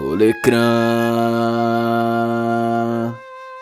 Olecrã.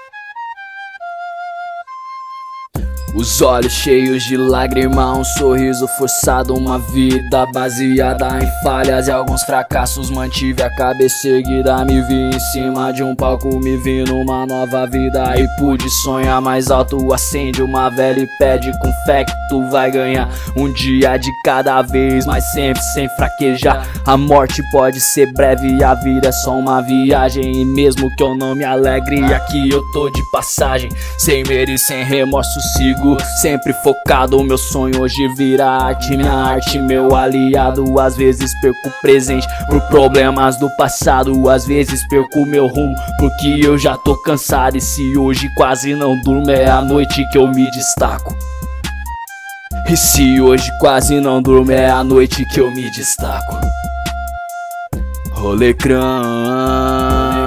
Os olhos cheios de lágrima, um sorriso forçado, uma vida baseada em falhas e alguns fracassos. Mantive a cabeça erguida, me vi em cima de um palco, me vi numa nova vida e pude sonhar mais alto. Acende uma vela e pede com fé que tu vai ganhar um dia de cada vez, mas sempre sem fraquejar. A morte pode ser breve e a vida é só uma viagem, e mesmo que eu não me alegre, aqui eu tô de passagem. Sem medo e sem remorso sigo sempre focado, meu sonho hoje vira arte, minha arte meu aliado. Às vezes perco o presente por problemas do passado, às vezes perco meu rumo porque eu já tô cansado. E se hoje quase não durmo, é a noite que eu me destaco. E se hoje quase não durmo, é a noite que eu me destaco. Olecrã.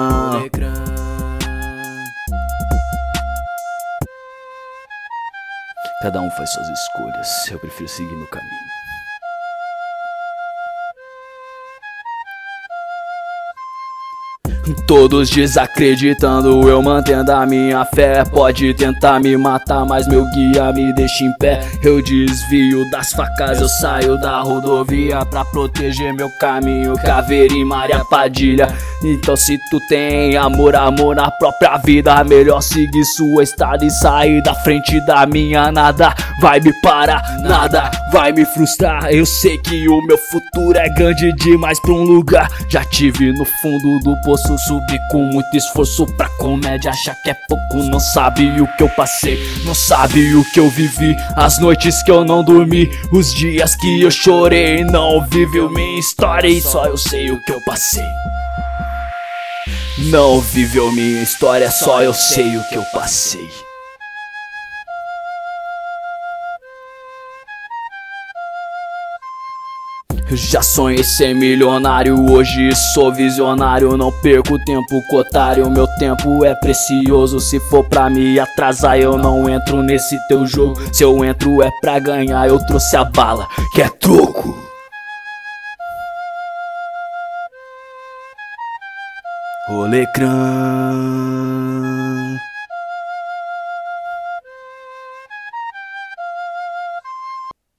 Cada um faz suas escolhas, eu prefiro seguir meu caminho. Todos desacreditando, eu mantendo a minha fé. Pode tentar me matar, mas meu guia me deixa em pé. Eu desvio das facas, eu saio da rodovia pra proteger meu caminho. Caveira e Maria Padilha. Então se tu tem amor na própria vida, melhor seguir sua estrada e sair da frente da minha. Nada vai me parar, nada vai me frustrar. Eu sei que o meu futuro é grande demais pra um lugar. Já tive no fundo do poço, subi com muito esforço pra comédia. Achar que é pouco, não sabe o que eu passei, não sabe o que eu vivi. As noites que eu não dormi, os dias que eu chorei. Não viveu minha história e só eu sei o que eu passei. Não viveu minha história, só eu sei o que eu passei. Eu já sonhei ser milionário, hoje sou visionário. Não perco tempo com otário, meu tempo é precioso. Se for pra me atrasar, eu não entro nesse teu jogo. Se eu entro é pra ganhar, eu trouxe a bala, que é troco. Olecrã.